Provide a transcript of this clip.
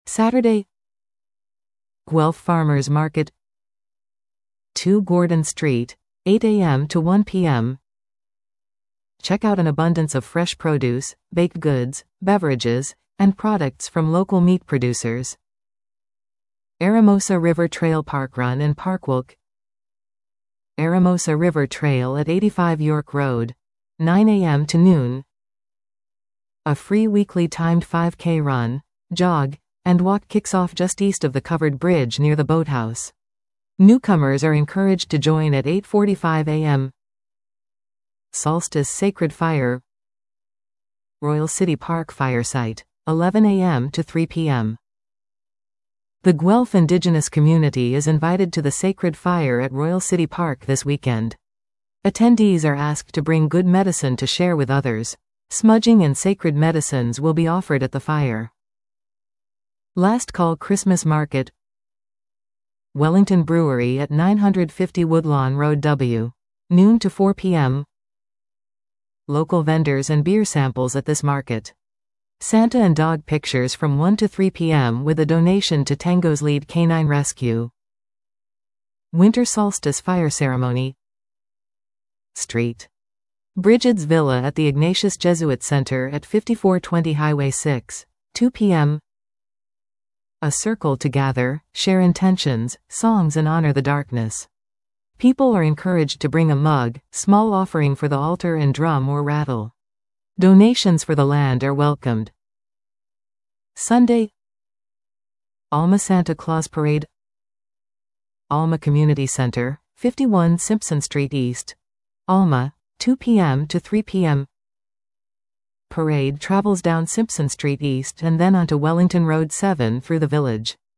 Saturday, Guelph Farmers Market, 2 Gordon Street, 8 a.m. to 1 p.m. Check out an abundance of fresh produce, baked goods, beverages, and products from local meat producers. Eramosa River Trail Park Run in Parkwalk. Eramosa River Trail at 85 York Road, 9 a.m. to noon. A free weekly timed 5K run, jog, and walk kicks off just east of the covered bridge near the boathouse. Newcomers are encouraged to join at 8:45 a.m. Solstice Sacred Fire, Royal City Park Fire Site, 11 a.m. to 3 p.m. The Guelph Indigenous community is invited to the Sacred Fire at Royal City Park this weekend. Attendees are asked to bring good medicine to share with others. Smudging and sacred medicines will be offered at the fire. Last Call Christmas Market, Wellington Brewery at 950 Woodlawn Road W. Noon to 4 p.m. Local vendors and beer samples at this market. Santa and dog pictures from 1 to 3 p.m. with a donation to Tango's Lead Canine Rescue. Winter Solstice Fire Ceremony. Street. Bridget's Villa at the Ignatius Jesuit Center at 5420 Highway 6, 2 p.m. A circle to gather, share intentions, songs and honor the darkness. People are encouraged to bring a mug, small offering for the altar and drum or rattle. Donations for the land are welcomed. Sunday, Alma Santa Claus Parade, Alma Community Center, 51 Simpson Street East, Alma, 2 p.m. to 3 p.m. Parade travels down Simpson Street East and then onto Wellington Road 7 through the village.